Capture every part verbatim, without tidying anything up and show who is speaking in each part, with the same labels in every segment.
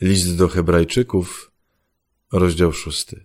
Speaker 1: List do Hebrajczyków, rozdział szósty.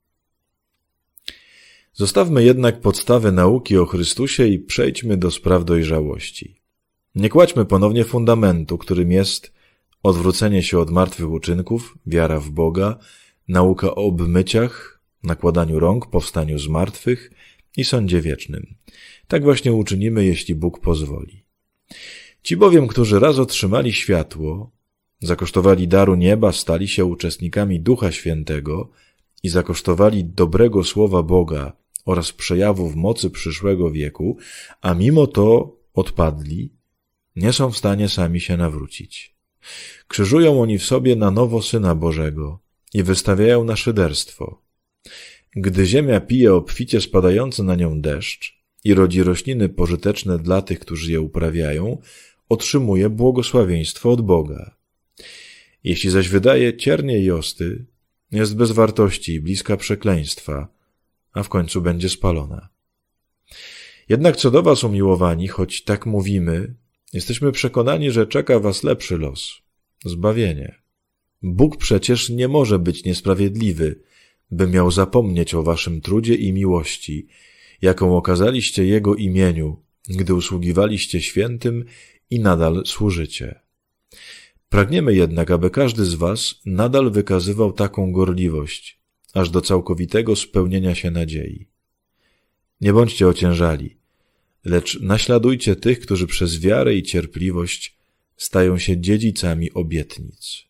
Speaker 1: Zostawmy jednak podstawy nauki o Chrystusie i przejdźmy do spraw dojrzałości. Nie kładźmy ponownie fundamentu, którym jest odwrócenie się od martwych uczynków, wiara w Boga, nauka o obmyciach, nakładaniu rąk, powstaniu z martwych i sądzie wiecznym. Tak właśnie uczynimy, jeśli Bóg pozwoli. Ci bowiem, którzy raz otrzymali światło, zakosztowali daru nieba, stali się uczestnikami Ducha Świętego i zakosztowali dobrego słowa Boga oraz przejawów mocy przyszłego wieku, a mimo to odpadli, nie są w stanie sami się nawrócić. Krzyżują oni w sobie na nowo Syna Bożego i wystawiają na szyderstwo. Gdy ziemia pije obficie spadający na nią deszcz i rodzi rośliny pożyteczne dla tych, którzy je uprawiają, otrzymuje błogosławieństwo od Boga. Jeśli zaś wydaje ciernie i osty, jest bez wartości i bliska przekleństwa, a w końcu będzie spalona. Jednak co do was, umiłowani, choć tak mówimy, jesteśmy przekonani, że czeka was lepszy los – zbawienie. Bóg przecież nie może być niesprawiedliwy, by miał zapomnieć o waszym trudzie i miłości, jaką okazaliście Jego imieniu, gdy usługiwaliście świętym i nadal służycie. Pragniemy jednak, aby każdy z was nadal wykazywał taką gorliwość, aż do całkowitego spełnienia się nadziei. Nie bądźcie ociężali, lecz naśladujcie tych, którzy przez wiarę i cierpliwość stają się dziedzicami obietnic.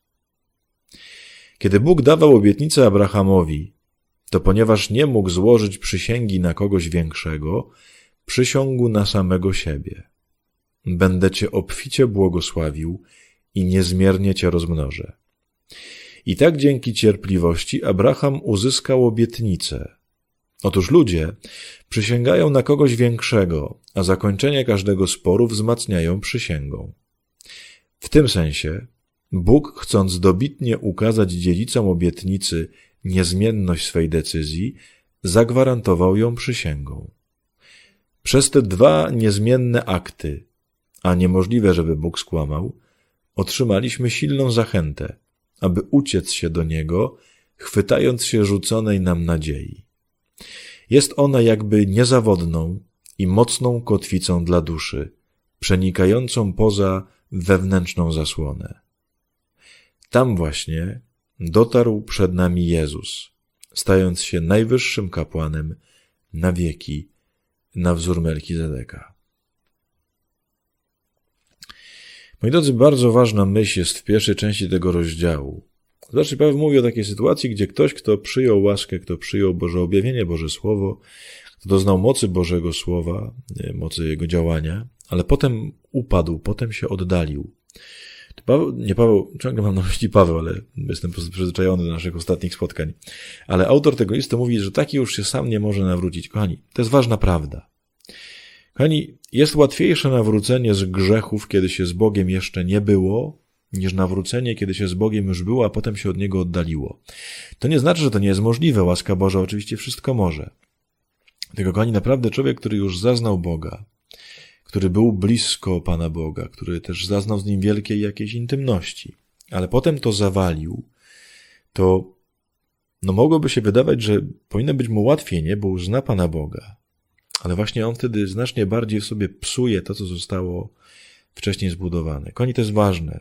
Speaker 1: Kiedy Bóg dawał obietnicę Abrahamowi, to ponieważ nie mógł złożyć przysięgi na kogoś większego, przysiągł na samego siebie. Będę cię obficie błogosławił i niezmiernie cię rozmnożę. I tak dzięki cierpliwości Abraham uzyskał obietnicę. Otóż ludzie przysięgają na kogoś większego, a zakończenie każdego sporu wzmacniają przysięgą. W tym sensie Bóg, chcąc dobitnie ukazać dziedzicom obietnicy niezmienność swej decyzji, zagwarantował ją przysięgą. Przez te dwa niezmienne akty, a niemożliwe, żeby Bóg skłamał, otrzymaliśmy silną zachętę, aby uciec się do Niego, chwytając się rzuconej nam nadziei. Jest ona jakby niezawodną i mocną kotwicą dla duszy, przenikającą poza wewnętrzną zasłonę. Tam właśnie dotarł przed nami Jezus, stając się najwyższym kapłanem na wieki, na wzór Melchizedeka. Moi drodzy, bardzo ważna myśl jest w pierwszej części tego rozdziału. Znaczy, Paweł mówi o takiej sytuacji, gdzie ktoś, kto przyjął łaskę, kto przyjął Boże objawienie, Boże Słowo, kto doznał mocy Bożego Słowa, mocy Jego działania, ale potem upadł, potem się oddalił. Paweł, nie Paweł, ciągle mam na myśli Paweł, ale jestem po prostu przyzwyczajony do naszych ostatnich spotkań. Ale autor tego listu mówi, że taki już się sam nie może nawrócić. Kochani, to jest ważna prawda. Kochani, jest łatwiejsze nawrócenie z grzechów, kiedy się z Bogiem jeszcze nie było, niż nawrócenie, kiedy się z Bogiem już było, a potem się od Niego oddaliło. To nie znaczy, że to nie jest możliwe. Łaska Boża oczywiście wszystko może. Tylko, kochani, naprawdę człowiek, który już zaznał Boga, który był blisko Pana Boga, który też zaznał z Nim wielkiej jakiejś intymności, ale potem to zawalił, to no mogłoby się wydawać, że powinno być mu łatwiej, nie? Bo już zna Pana Boga. Ale właśnie on wtedy znacznie bardziej w sobie psuje to, co zostało wcześniej zbudowane. Kochani, to jest ważne.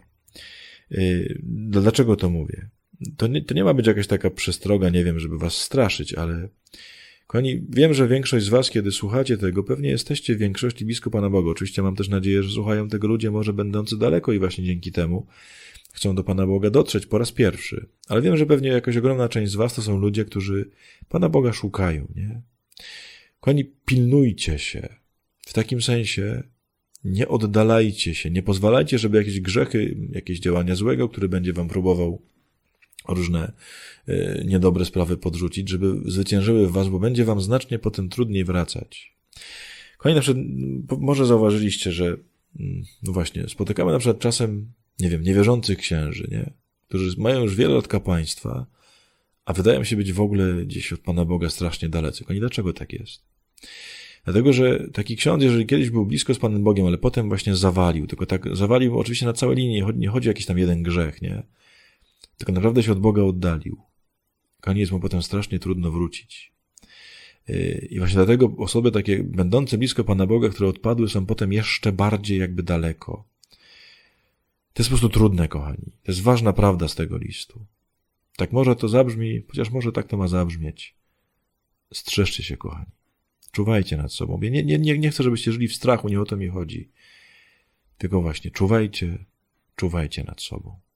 Speaker 1: Dlaczego to mówię? To nie, to nie ma być jakaś taka przestroga, nie wiem, żeby was straszyć, ale kochani, wiem, że większość z was, kiedy słuchacie tego, pewnie jesteście w większości blisko Pana Boga. Oczywiście mam też nadzieję, że słuchają tego ludzie może będący daleko i właśnie dzięki temu chcą do Pana Boga dotrzeć po raz pierwszy. Ale wiem, że pewnie jakaś ogromna część z was to są ludzie, którzy Pana Boga szukają, nie? Kochani, pilnujcie się. W takim sensie nie oddalajcie się, nie pozwalajcie, żeby jakieś grzechy, jakieś działania złego, który będzie wam próbował różne y, niedobre sprawy podrzucić, żeby zwyciężyły w was, bo będzie wam znacznie potem trudniej wracać. Kochani, na przykład, może zauważyliście, że no właśnie, spotykamy na przykład czasem, nie wiem, niewierzących księży, nie? Którzy mają już wiele lat kapłaństwa, a wydają się być w ogóle gdzieś od Pana Boga strasznie dalecy. Kochani, dlaczego tak jest? Dlatego, że taki ksiądz, jeżeli kiedyś był blisko z Panem Bogiem, ale potem właśnie zawalił, tylko tak zawalił oczywiście na całej linii, nie chodzi o jakiś tam jeden grzech, nie? tylko naprawdę się od Boga oddalił. Kochani, jest mu potem strasznie trudno wrócić. I właśnie dlatego osoby takie będące blisko Pana Boga, które odpadły, są potem jeszcze bardziej jakby daleko. To jest po prostu trudne, kochani. To jest ważna prawda z tego listu. Tak może to zabrzmi, chociaż może tak to ma zabrzmieć. Strzeżcie się, kochani. Czuwajcie nad sobą. Ja nie, nie, nie chcę, żebyście żyli w strachu, nie o to mi chodzi. Tylko właśnie czuwajcie, czuwajcie nad sobą.